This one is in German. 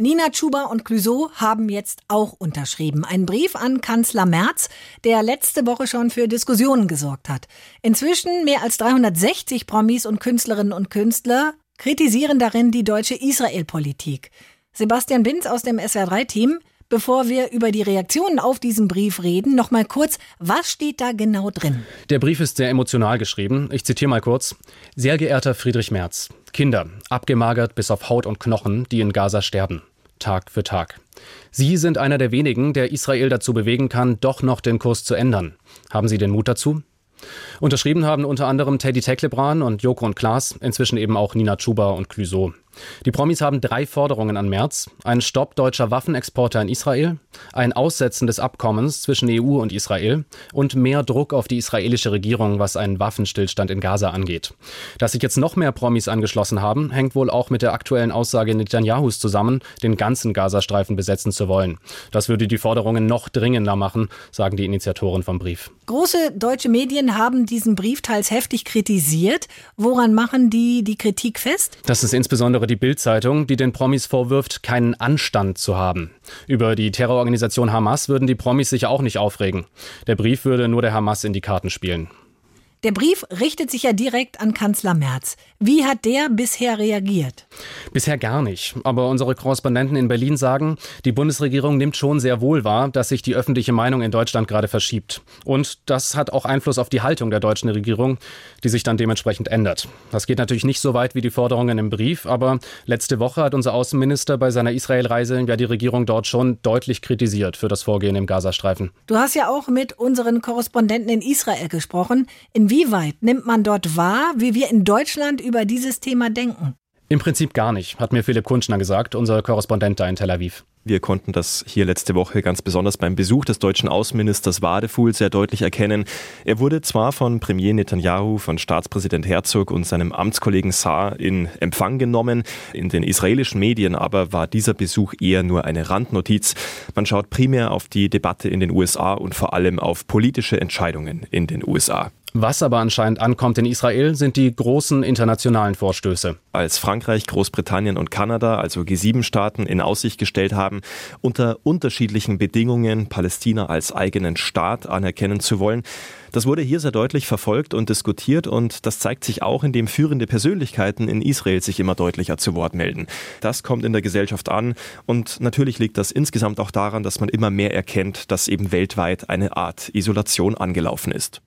Nina Chuba und Clouseau haben jetzt auch unterschrieben. Ein Brief an Kanzler Merz, der letzte Woche schon für Diskussionen gesorgt hat. Inzwischen mehr als 360 Promis und Künstlerinnen und Künstler kritisieren darin die deutsche Israel-Politik. Sebastian Binz aus dem SWR3-Team. Bevor wir über die Reaktionen auf diesen Brief reden, noch mal kurz, was steht da genau drin? Der Brief ist sehr emotional geschrieben. Ich zitiere mal kurz. Sehr geehrter Friedrich Merz, Kinder, abgemagert bis auf Haut und Knochen, die in Gaza sterben. Tag für Tag. Sie sind einer der wenigen, der Israel dazu bewegen kann, doch noch den Kurs zu ändern. Haben Sie den Mut dazu? Unterschrieben haben unter anderem Teddy Teklebran und Joko und Klaas, inzwischen eben auch Nina Chuba und Clouseau. Die Promis haben 3 Forderungen an Merz: einen Stopp deutscher Waffenexporte an Israel, ein Aussetzen des Abkommens zwischen EU und Israel und mehr Druck auf die israelische Regierung, was einen Waffenstillstand in Gaza angeht. Dass sich jetzt noch mehr Promis angeschlossen haben, hängt wohl auch mit der aktuellen Aussage Netanyahus zusammen, den ganzen Gazastreifen besetzen zu wollen. Das würde die Forderungen noch dringender machen, sagen die Initiatoren vom Brief. Große deutsche Medien haben diesen Brief teils heftig kritisiert. Woran machen die Kritik fest? Das ist insbesondere die Bild-Zeitung, die den Promis vorwirft, keinen Anstand zu haben. Über die Terrororganisation Hamas würden die Promis sich auch nicht aufregen. Der Brief würde nur der Hamas in die Karten spielen. Der Brief richtet sich ja direkt an Kanzler Merz. Wie hat der bisher reagiert? Bisher gar nicht. Aber unsere Korrespondenten in Berlin sagen, die Bundesregierung nimmt schon sehr wohl wahr, dass sich die öffentliche Meinung in Deutschland gerade verschiebt. Und das hat auch Einfluss auf die Haltung der deutschen Regierung, die sich dann dementsprechend ändert. Das geht natürlich nicht so weit wie die Forderungen im Brief, aber letzte Woche hat unser Außenminister bei seiner Israel-Reise ja die Regierung dort schon deutlich kritisiert für das Vorgehen im Gazastreifen. Du hast ja auch mit unseren Korrespondenten in Israel gesprochen. Inwieweit nimmt man dort wahr, wie wir in Deutschland über dieses Thema denken? Im Prinzip gar nicht, hat mir Philipp Kunschner gesagt, unser Korrespondent da in Tel Aviv. Wir konnten das hier letzte Woche ganz besonders beim Besuch des deutschen Außenministers Wadefuhl sehr deutlich erkennen. Er wurde zwar von Premier Netanyahu, von Staatspräsident Herzog und seinem Amtskollegen Saar in Empfang genommen. In den israelischen Medien aber war dieser Besuch eher nur eine Randnotiz. Man schaut primär auf die Debatte in den USA und vor allem auf politische Entscheidungen in den USA. Was aber anscheinend ankommt in Israel, sind die großen internationalen Vorstöße. Als Frankreich, Großbritannien und Kanada, also G7-Staaten, in Aussicht gestellt haben, unter unterschiedlichen Bedingungen Palästina als eigenen Staat anerkennen zu wollen. Das wurde hier sehr deutlich verfolgt und diskutiert und das zeigt sich auch, indem führende Persönlichkeiten in Israel sich immer deutlicher zu Wort melden. Das kommt in der Gesellschaft an und natürlich liegt das insgesamt auch daran, dass man immer mehr erkennt, dass eben weltweit eine Art Isolation angelaufen ist.